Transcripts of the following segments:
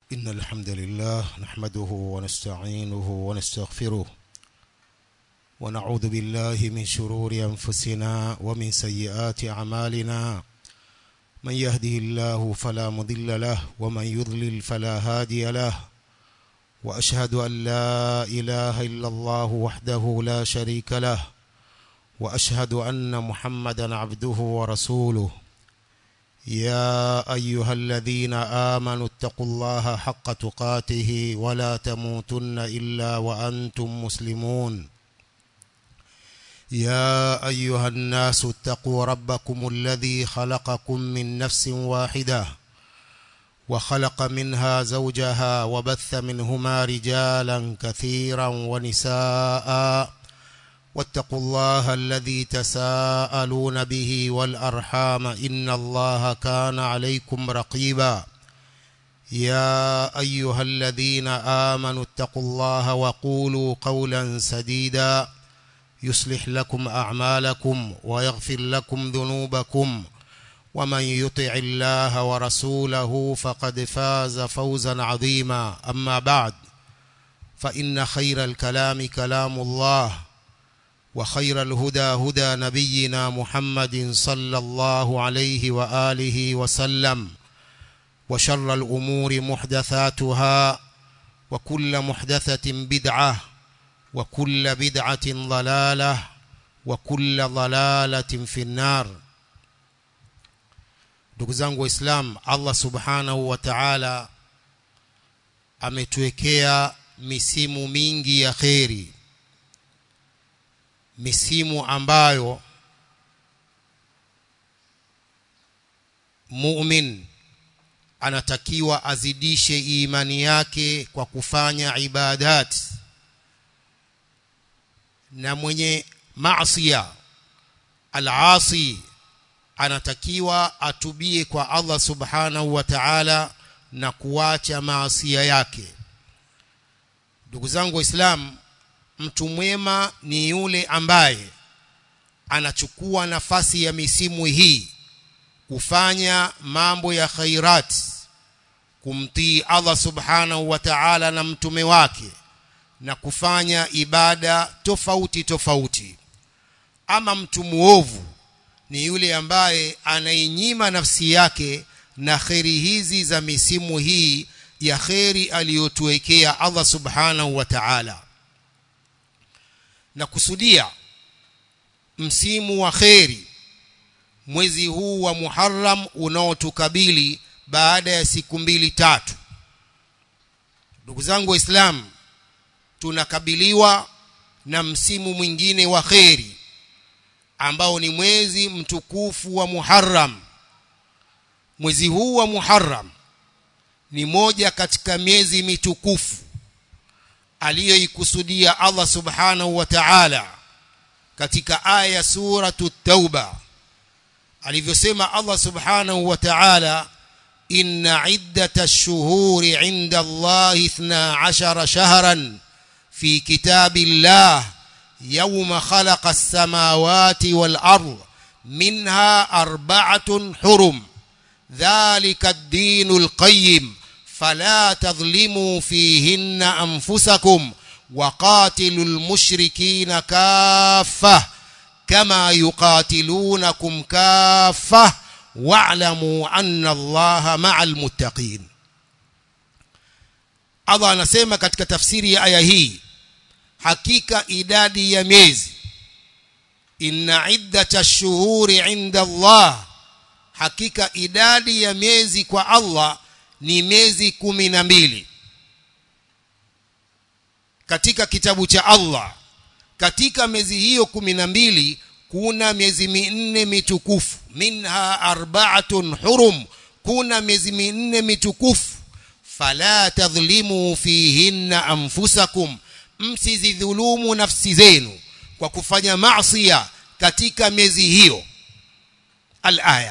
إن الحمد لله نحمده ونستعينه ونستغفره ونعوذ بالله من شرور أنفسنا ومن سيئات أعمالنا من يهده الله فلا مضل له ومن يضلل فلا هادي له وأشهد أن لا إله إلا الله وحده لا شريك له وأشهد أن محمدا عبده ورسوله يا أيها الذين آمنوا اتقوا الله حق تقاته ولا تموتن إلا وأنتم مسلمون يا أيها الناس اتقوا ربكم الذي خلقكم من نفس واحدة وخلق منها زوجها وبث منهما رجالا كثيرا ونساء واتقوا الله الذي تساءلون به والأرحام إن الله كان عليكم رقيبا يا أيها الذين آمنوا اتقوا الله وقولوا قولا سديدا يصلح لكم أعمالكم ويغفر لكم ذنوبكم ومن يطع الله ورسوله فقد فاز فوزا عظيما أما بعد فإن خير الكلام كلام الله وخير الهدى هدى نبينا محمد صلى الله عليه وآله وسلم وشر الأمور محدثاتها وكل محدثة بدعة وكل بدعة ضلالة وكل ضلالة في النار. Ndugu zangu Islam, Allah subhanahu wa ta'ala ametuwekea misimu mingi ya kheri, misimu ambayo mu'min anatakiwa azidishe imani yake kwa kufanya ibadat, na mwenye maasiya al-asi anatakiwa atubie kwa Allah subhanahu wa ta'ala na kuacha maasiya yake. Ndugu zangu Waislamu, mtu mwema ni yule ambaye anachukua nafasi ya misimu hii kufanya mambo ya khairat, kumtii Allah subhanahu wa ta'ala na mtume wake, na kufanya ibada tofauti tofauti. Ama mtu muovu ni yule ambaye anainyima nafsi yake na kheri hizi za misimu hii ya kheri aliyotuwekea Allah subhanahu wa ta'ala. Na kusudia msimu wa kheri, mwezi huu wa Muharram unaotukabili baada ya siku 2-3. Ndugu zangu Waislamu, tunakabiliwa na msimu mwingine wa kheri ambao ni mwezi mtukufu wa Muharram. Mwezi huu wa Muharram ni moja katika miezi mitukufu aliyoikusudia Allah subhanahu wa ta'ala katika aya suratu Tauba, alivyosema Allah subhanahu wa ta'ala: inna iddatash shuhuri 'inda Allahi 12 shahran fi kitabillah yawma khalaqa as-samawati wal ard minha 4 hurum dhalika ad-dinul qayyim فلا تظلموا فيهن أنفسكم وقاتلوا المشركين كافة كما يقاتلونكم كافة واعلموا أن الله مع المتقين. Allah anasema katika tafsiri ya aya hii, hakika idadi ya miezi, inna iddatash shuhuri 'inda Allah, hakika idadi ya miezi kwa Allah ni miezi 12 katika kitabu cha Allah. Katika miezi hiyo 12 kuna miezi 4 mitukufu, minha 4 hurum, kuna miezi 4 mitukufu. Fala tadhlimu fihinna anfusakum, msizidhulumu nafsi zenu kwa kufanya maasiya katika miezi hiyo. Al-aya.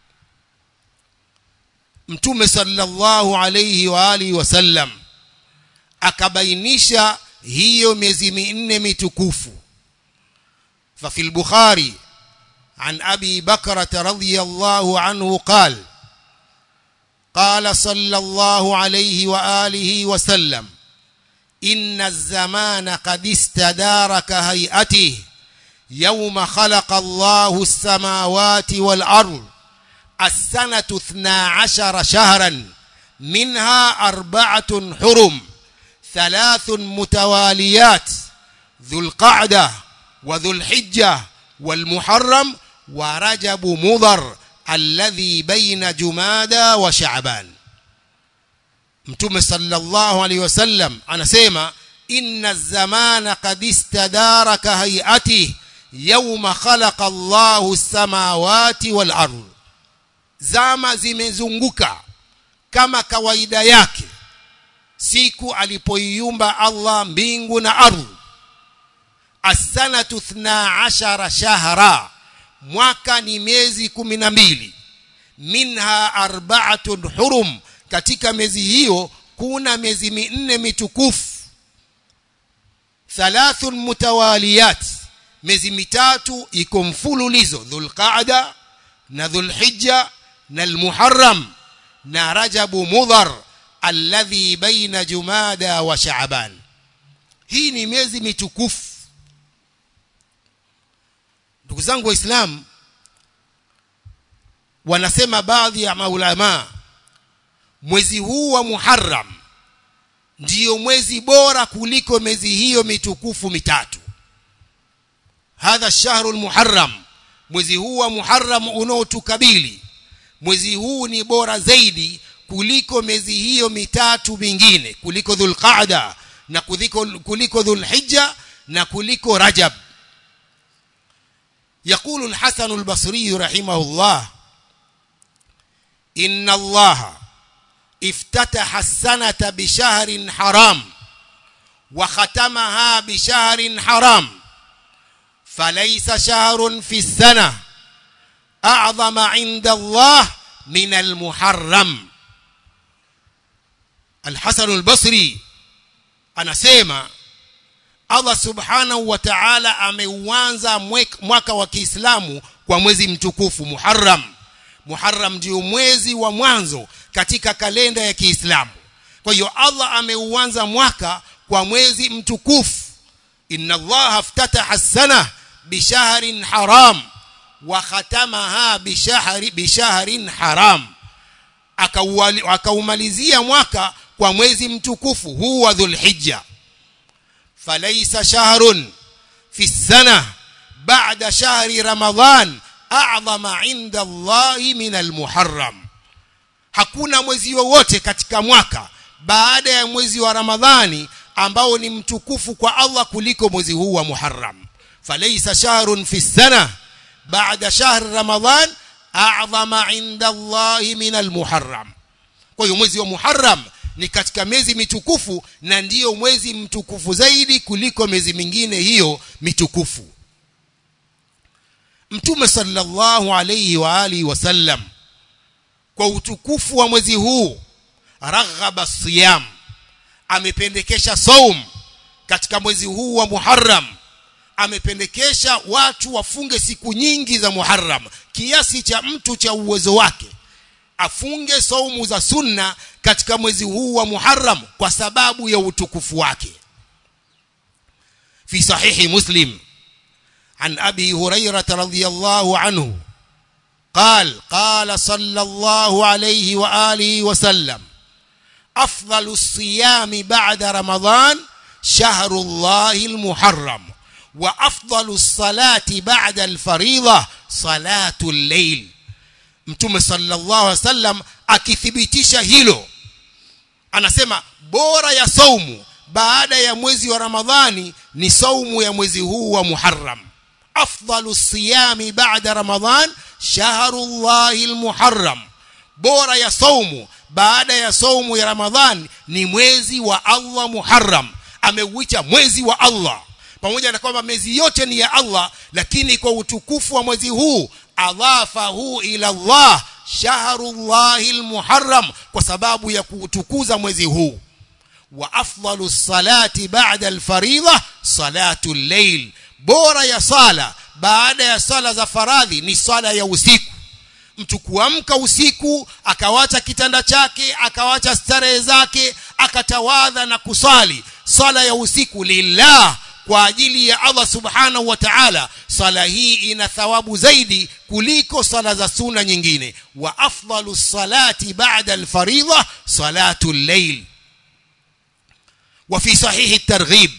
Mtume sallallahu alayhi wa alihi wasallam akabainisha hiyo miezi 4 mitukufu. Fa fil Bukhari an Abi Bakrata radhiyallahu anhu qala قال صلى الله عليه وآله وسلم إن الزمان قد استدار كهيئته يوم خلق الله السماوات والأرض السنة 12 شهرا منها 4 حرم 3 متواليات ذو القعدة وذو الحجة والمحرم ورجب مضر الذي بين جمادى وشعبان. Mtume sallallahu alayhi wasallam anasema inna zamana qad istadara ka hayati yawma khalaqa Allahu as-samawati wal ardh, zama zimezunguka kama kawaida yake siku alipoiumba Allah mbingu na ardhi. As-sanatu 12 shahra, mwaka ni miezi 12. Minha 4 hurum, katika miezi hiyo kuna miezi 4 mitukufu. 3 mutawaliyat, miezi 3 iko mfululizo, Dhulqaada na Dhulhijja na Almuharram na Rajabu Mudhar alladhi baina Jumada wa Shaaban. Hii ni miezi mitukufu. Ndugu zangu Waislamu, wanasema baadhi ya maulama mwezi huu wa Muharram ndio mwezi bora kuliko miezi hiyo mitukufu mitatu. Hadha shahrul Muharram, mwezi huu wa Muharram unaotukabili, mwezi huu ni bora zaidi kuliko miezi hiyo mitatu mingine, kuliko Dhulqaada na kuliko Dhulhijja na kuliko Rajab. يقول الحسن البصري رحمه الله إن الله افتتح السنة بشهر حرام وختمها بشهر حرام فليس شهر في السنة أعظم عند الله من المحرم. الحسن البصري anasema Allah subhanahu wa ta'ala ameuanza mwaka wa Kiislamu kwa mwezi mtukufu Muharram. Muharram ndio mwezi wa mwanzo katika kalenda ya Kiislamu. Kwa hiyo Allah ameuanza mwaka kwa mwezi mtukufu. Inna Allah aftataha as-sana bishahrin haram wa khatamaha bishahrin haram, akaumalizia mwaka kwa mwezi mtukufu huu wa Dhulhijja. Falaysa shahrun fi as-sana ba'da shahri Ramadhan a'zama 'inda Allahi min al-Muharram. Hakuna mwezi wowote katika mwaka baada ya mwezi wa Ramadhani ambao ni mtukufu kwa Allah kuliko mwezi huu wa Muharram. Falaysa shahrun fi as-sana ba'da shahri Ramadhan a'zama 'inda Allahi min al-Muharram. Kwa hiyo mwezi wa Muharram ni katika miezi mitukufu na ndiyo mwezi mtukufu zaidi kuliko miezi mingine hiyo mitukufu. Mtume sallallahu alayhi wa alihi wasallam kwa utukufu wa mwezi huu raghaba siyam, amependekesha saum katika mwezi huu wa Muharram. Amependekesha watu wafunge siku nyingi za Muharram, kiasi cha mtu cha uwezo wake afunge saumu za sunna katika mwezi huu wa Muharram kwa sababu ya utukufu wake. Fi sahihi Muslim عن أبي هريرة رضي الله عنه قال صلى الله عليه وآله وسلم أفضل الصيام بعد رمضان شهر الله المحرم وأفضل الصلاة بعد الفريضة صلاة الليل. Mtume sallallahu alaihi wasallam akithibitisha hilo anasema bora ya saumu baada ya mwezi wa Ramadhani ni saumu ya mwezi huu wa Muharram. Afdalu siyami ba'da Ramadhan shahrullahi almuharram, bora ya saumu baada ya saumu ya Ramadhan ni mwezi wa Allah Muharram. Ameuita mwezi wa Allah pamoja na kwamba miezi yote ni ya Allah, lakini kwa utukufu wa mwezi huu adhafahu ila Allah shahrullahi almuharram, kwa sababu ya kutukuza mwezi huu. Wa afdalu salati ba'da alfaridha salatu al-layl, bora ya sala baada ya sala za faradhi ni sala ya usiku. mtu kuamka usiku akawacha kitanda chake, akawacha starehe zake, akatawadha na kusali sala ya usiku lillah, kwa ajili ya Allah subhanahu wa ta'ala, sala hii ina thawabu zaidi kuliko sala za sunna nyingine. Wa afdalu salati ba'da al-fariidha salatu al-layl. وفي صحيح الترغيب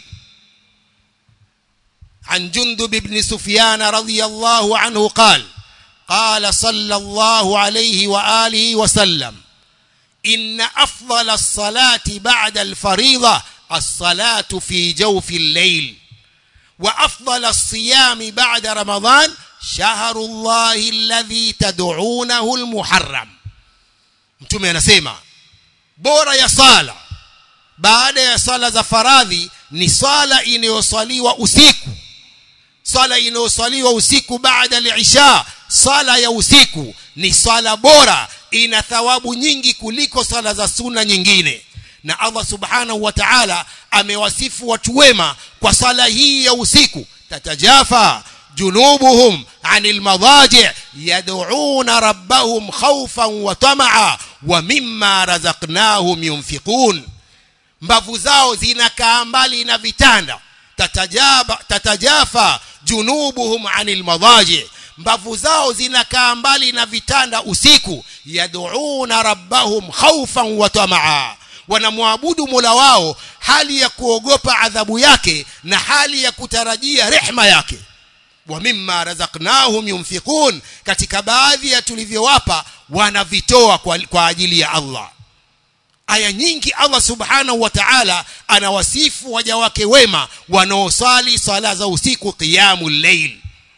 عن جندب بن سفيان رضي الله عنه قال قال صلى الله عليه وآله وسلم إن أفضل الصلاة بعد الفريضة الصلاة في جوف الليل وأفضل الصيام بعد رمضان شهر الله الذي تدعونه المحرم. mtume anasema bora ya sala baada ya sala za faradhi ni sala inayosaliwa usiku. Sala inayosaliwa usiku baada al-isha, sala ya usiku ni sala bora, ina thawabu nyingi kuliko sala za sunna nyingine. Na Allah subhanahu wa ta'ala amewasifu watu wema kwa sala hii ya usiku, tatajafa junubuhum anil madaji' yad'una rabbahum khawfan wa tama'a wa mimma razaqnahum yunfiqun. Mbavu zao zinakaa mbali na vitanda, tatajafa junubuhum anil madaji', mbavu zao zinakaa mbali na vitanda usiku, yad'una rabbahum khawfan wa tama'a, wanamwabudu Mola wao hali ya kuogopa adhabu yake na hali ya kutarajia rehema yake. Wa mimma razaqnahum yunfiqun, katika baadhi ya tulivyowapa wanavitoa kwa ajili ya Allah. Aya nyingi Allah subhanahu wa ta'ala anawasifu waja wake wema wanaosali sala za usiku, qiyamul layl.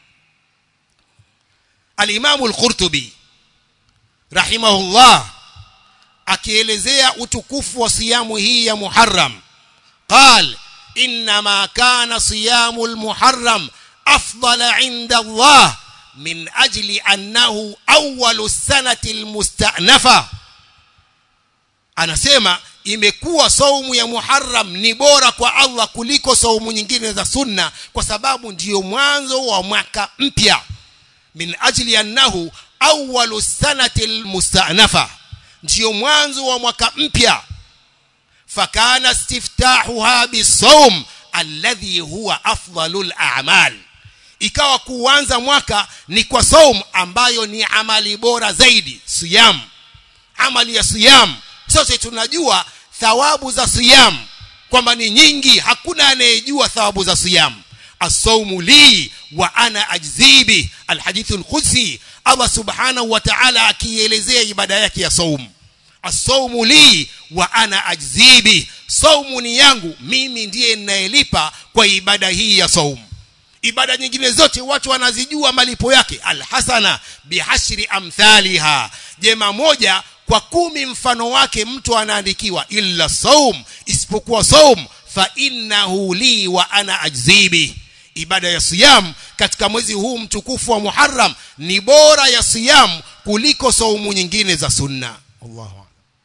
Al-Imam al-Qurtubi rahimahullah akielezea utukufu wa siyamu hii ya Muharram قال إنما كان صيام المحرم أفضل عند الله من أجل أنه أول السنة المستأنفة. anasema imekuwa saumu ya Muharram ni bora kwa Allah kuliko saumu nyingine za sunna kwa sababu ndiyo mwanzo wa mwaka mpya. Min ajli annahu awwalu sanati almusta'nafa, ndiyo mwanzo wa mwaka mpya. Fakana istiftahuha bisawm alladhi huwa afdalul a'mal, ikawa kuanza mwaka ni kwa saum ambayo ni amali bora zaidi. Siyam, amali ya siyam, sote tunajua thawabu za siyam kwamba ni nyingi, hakuna anayejua thawabu za siyam. As-sawmu li wa ana ajzibi, al-hadithul qudsi, Allah subhanahu wa ta'ala akielezea ibada yake ya saum. As-sawmu li wa ana ajzibi, saumu ni yangu, mimi ndiye ninayelipa kwa ibada hii ya saum. Ibada nyingine zote watu wanazijua malipo yake, al-hasana bihashri amthaliha, jema moja kwa 10 mfano wake mtu anaandikiwa. Illa saum, isipokuwa saum, fa innahu li wa ana ajzibi. Ibada ya siyam katika mwezi huu mtukufu wa Muharram ni bora ya siyam kuliko saumu nyingine za sunna. Allahu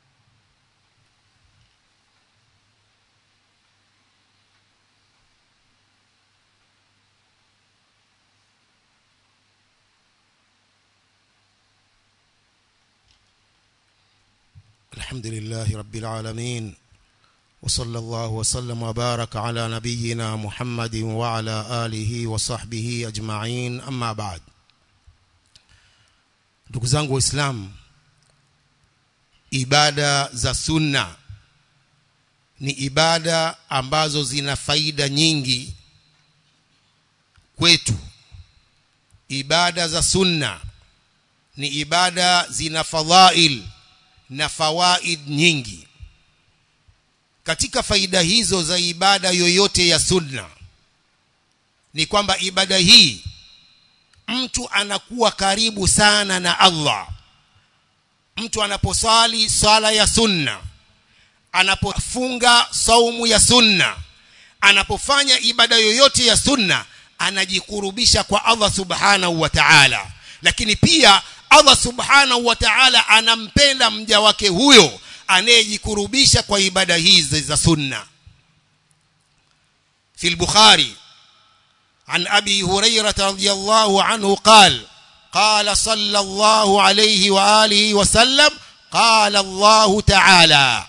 الحمد لله رب العالمين وصلى الله وسلم وبارك على نبينا محمد وعلى آله وصحبه أجمعين. أما بعد, ndugu zangu Waislamu, ibada za sunna ni ibada ambazo zina faida nyingi kwetu. Ibada za sunna ni ibada zina fadhail na fawaid nyingi. Katika faida hizo za ibada yoyote ya sunna ni kwamba ibada hii mtu anakuwa karibu sana na Allah. Mtu anaposali sala ya sunna, anapofunga saumu ya sunna, anapofanya ibada yoyote ya sunna, anajikurubisha kwa Allah subhanahu wa ta'ala. Lakini pia Allah subhanahu wa ta'ala anampenda mja wake huyo anayejikurubisha kwa ibada hizi za sunna. في البخاري عن أبي هريرة رضي الله عنه قال قال صلى الله عليه وآله وسلم قال الله تعالى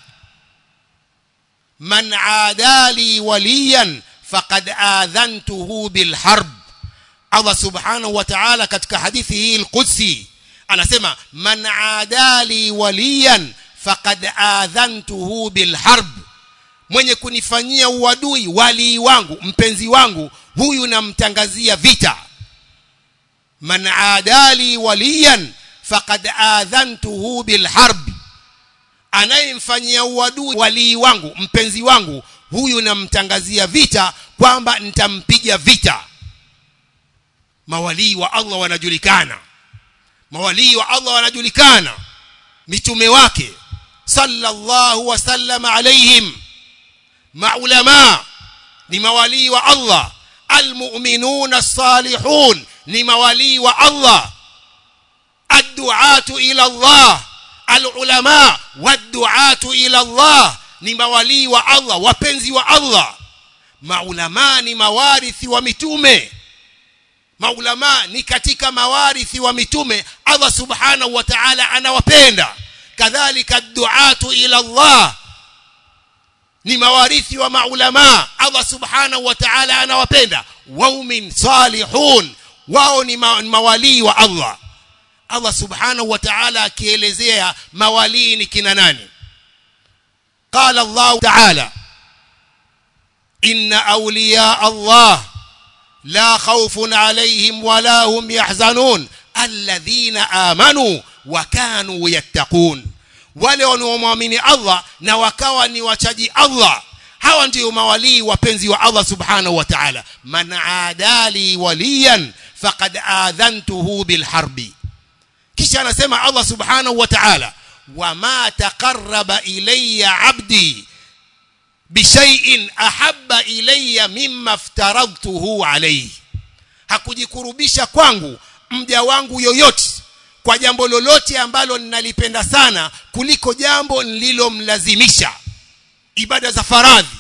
من عادى لي وليا فقد آذنته بالحرب. Allah subhanahu wa ta'ala katika hadithi hii al-Qudsi anasema man adali waliyan faqad adhantuhu bilharb, mwenye kunifanyia uadui wali wangu mpenzi wangu huyu namtangazia vita. Man adali waliyan faqad adhantuhu bilharb, anayemfanyia uadui wali wangu mpenzi wangu huyu namtangazia vita kwamba nitampiga vita. Mawali wa Allah wanajulikana, mawali wa Allah wanajulikana, mitume wake sallallahu wasallam alaihim, maulama ni mawali wa Allah, almu'minuna as-salihun ni mawali wa Allah, ad-du'atu ila Allah, al-ulama wad-du'atu ila Allah ni mawali wa Allah, wapenzi wa Allah. Maulama ni mawarithi wa mitume, maulama ni katika mawarithi wa mitume, Allah subhanahu wa ta'ala anawapenda. Kadhalika ad-du'atu ila Allah ni mawarithi wa maulama, Allah subhanahu wa ta'ala anawapenda. Waumin salihun, wao ni mawali wa Allah. Allah subhanahu wa ta'ala akielezea mawali ni kina nani, qala Allah ta'ala inna awliya Allah لا خوف عليهم ولا هم يحزنون الذين آمنوا وكانوا يتقون. wale wanaoamini Allah na wakawa ni wachaji Allah, hawa ndio mawali wapenzi wa Allah subhanahu wa ta'ala. man adali waliyan faqad adhantuhu bilharbi. kisha anasema Allah subhanahu wa ta'ala wama taqarraba ilayya 'abdi bishai'in ahabba ilayya mimma aftaradtuhu alayhi, hakujikurubisha kwangu mja wangu yoyote kwa jambo lolote ambalo ninalipenda sana kuliko jambo nililomlazimisha, ibada za faradhi.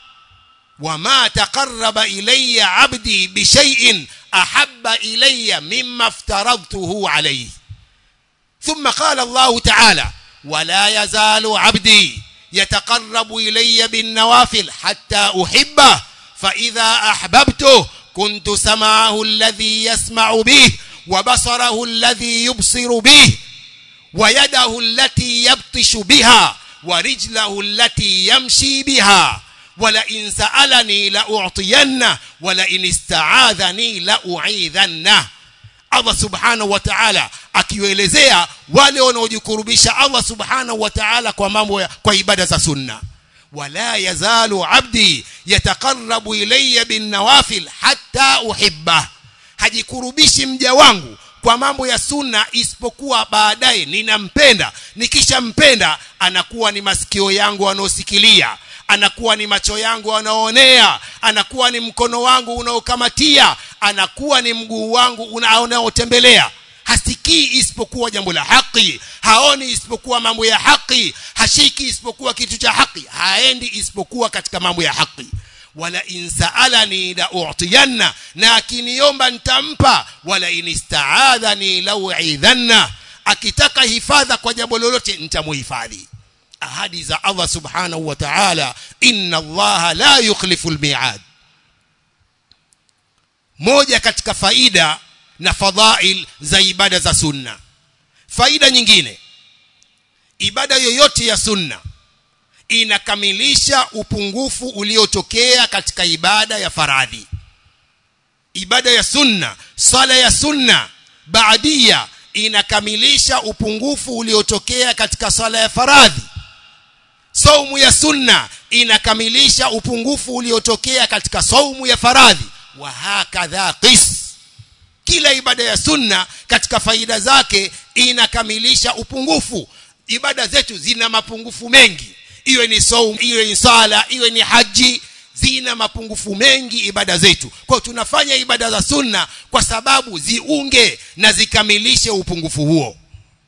wama taqarraba ilayya 'abdi bishai'in ahabba ilayya mimma aftaradtuhu alayhi. thumma qala Allah ta'ala wala yazalu 'abdi يتقرب إلي بالنوافل حتى أحبه فإذا أحببته كنت سمعه الذي يسمع به وبصره الذي يبصر به ويده التي يبطش بها ورجله التي يمشي بها ولئن سألني لأعطينه ولئن استعاذني لأعيذنه. Allah subhanahu wa ta'ala akielezea wale wanaojikurubisha Allah subhanahu wa ta'ala kwa mambo kwa ibada za sunna. wala yazalu 'abdi yataqarrabu ilayya bin nawafil hatta uhibba, hajikurubishi mja wangu kwa mambo ya sunna isipokuwa baadaye ninampenda. Nikishampenda anakuwa ni masikio yangu anaosikilia, anakuwa ni macho yangu anaoonea, anakuwa ni mkono wangu unaokamatia, anakuwa ni mguu wangu unaotembelea. Hasikii isipokuwa jambo la haki, haoni isipokuwa mambo ya haki, hashiki isipokuwa kitu cha haki, haendi isipokuwa katika mambo ya haki. wala insaalani la u'tiyanna, na akiniomba nitampa. wala inistaadhani la u'idhanna, akitaka hifadha kwa jambo lolote nitamuhifadhi. ahadi za Allah subhanahu wa ta'ala, inna Allah la yukhlifu al-mi'ad. moja katika faida na fadhail za ibada za sunna. faida nyingine, ibada yoyote ya sunna inakamilisha upungufu uliotokea katika ibada ya faradhi. ibada ya sunna, sala ya sunna baadia inakamilisha upungufu uliotokea katika sala ya faradhi. saumu ya sunna inakamilisha upungufu uliotokea katika saumu ya faradhi. wa hakadha qis, kila ibada ya sunna katika faida zake inakamilisha upungufu. ibada zetu zina mapungufu mengi, iwe ni saumu, iwe ni sala, iwe ni haji, zina mapungufu mengi ibada zetu. kwa tunafanya ibada za sunna kwa sababu ziunge na zikamilishe upungufu huo.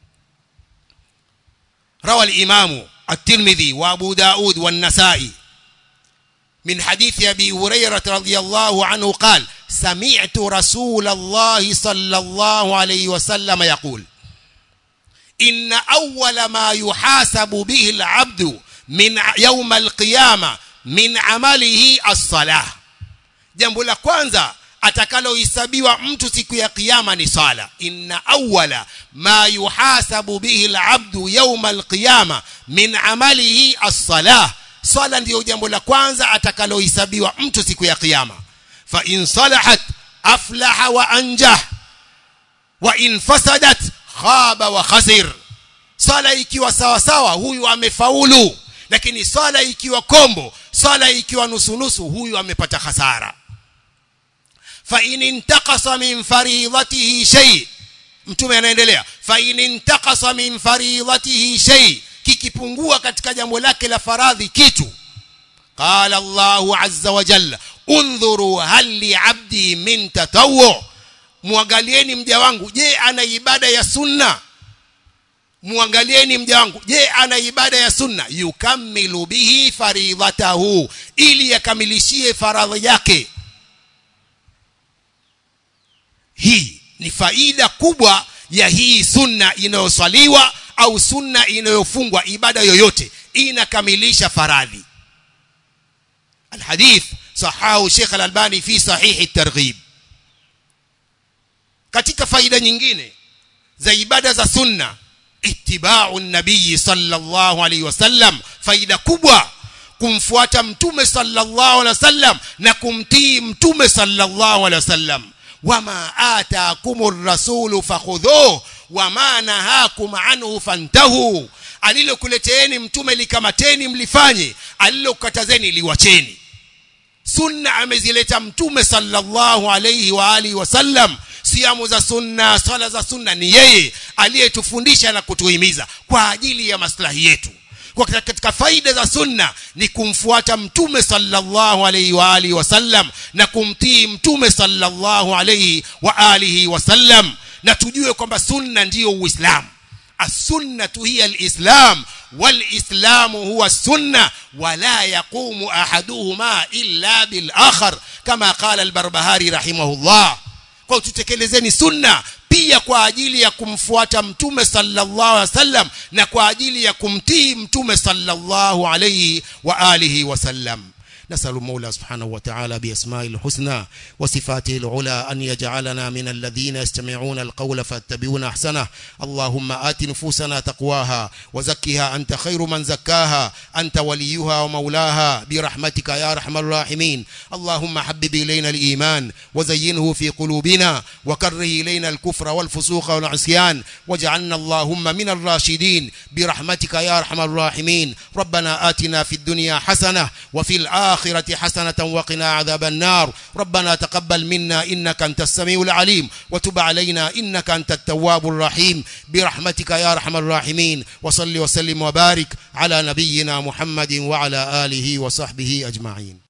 rawa al-imamu at-Tirmidhi wa Abu Daud wa an-Nasa'i min hadithi Abi Hurairah radhiyallahu anhu qala سمعت رسول الله صلى الله عليه وسلم يقول إن أول ما يحاسب به العبد من يوم القيامة من عمله الصلاة. jambo la kwanza atakalohesabiwa mtu siku ya kiyama ni sala. inna awwala ma yuhasabu bihi al-abdu yawma al-qiyama min amalihi as-salah. Sala ndio jambo la kwanza atakalohesabiwa mtu siku ya kiyama. fa in salahat aflaha wa anjah wa in fasadat khaba wa khasir. Sala ikiwa sawa sawa huyu amefaulu, lakini sala ikiwa kombo, sala ikiwa nusu nusu, huyu amepata hasara. fa in intaqasa min faridatihi shay, mtume anaendelea, fa in intaqasa min faridatihi shay, kikipungua katika jambo lake la faradhi kitu, qala Allahu azza wa jalla undhuru hal li abdi min tatawwu, muangalieni mja wangu, je ana ibada ya sunna? Muangalieni mja wangu, je ana ibada ya sunna? Yukammilu bihi faridatahu, ili yakamilishie faradhi yake. Hii ni faida kubwa ya hii sunna inayoswaliwa au sunna inayofungwa. Ibada yoyote inakamilisha faradhi. Alhadith sahahu Sheikh Al-Albani fi sahih at-targhib. Katika faida nyingine za ibada za sunna, ittiba'u an-nabiy sallallahu alayhi wasallam, faida kubwa kumfuata mtume sallallahu alayhi wasallam na kumtii mtume sallallahu alayhi wasallam. wama ataakumur rasulu fakhudhuhu wama nahakum anhu fantahu, alilokuleteeni mtume likamateni mlifanye, alilokatazeni liwacheni. Sunna amezileta mtume sallallahu alayhi wa alihi wasallam. Siamu za sunna, sala za sunna ni yeye aliyetufundisha na kutuhimiza kwa ajili ya maslahi yetu. Kwa katika faida za sunna ni kumfuata mtume sallallahu alayhi wa alihi wasallam na kumtii mtume sallallahu alayhi wa alihi wasallam, na tujue kwamba sunna ndiyo Uislamu. As-sunnatu hiya al-islam wal-islamu huwa as-sunna wala yaqumu ahaduhuma illa bil-akhar kama qala al-Barbahari rahimahullah. Kwa tutekelezeni sunna pia kwa ajili ya kumfuata mtume sallallahu alaihi wasallam na kwa ajili ya kumtii mtume sallallahu alaihi wa alihi wasallam. نسأل المولى سبحانه وتعالى بأسمائه الحسنى وصفاته العلى أن يجعلنا من الذين يستمعون القول فاتبعون أحسنه. اللهم آت نفوسنا تقواها وزكها أنت خير من زكاها أنت وليها ومولاها برحمتك يا أرحم الراحمين. اللهم حبب إلينا الإيمان وزينه في قلوبنا وكره إلينا الكفر والفسوق والعصيان واجعلنا اللهم من الراشدين برحمتك يا أرحم الراحمين. ربنا آتنا في الدنيا حسنة وفي الآخرة حسنة وقنا عذاب النار. ربنا تقبل منا إنك أنت السميع العليم وتب علينا إنك أنت التواب الرحيم برحمتك يا أرحم الراحمين. وصل وسلم وبارك على نبينا محمد وعلى آله وصحبه أجمعين.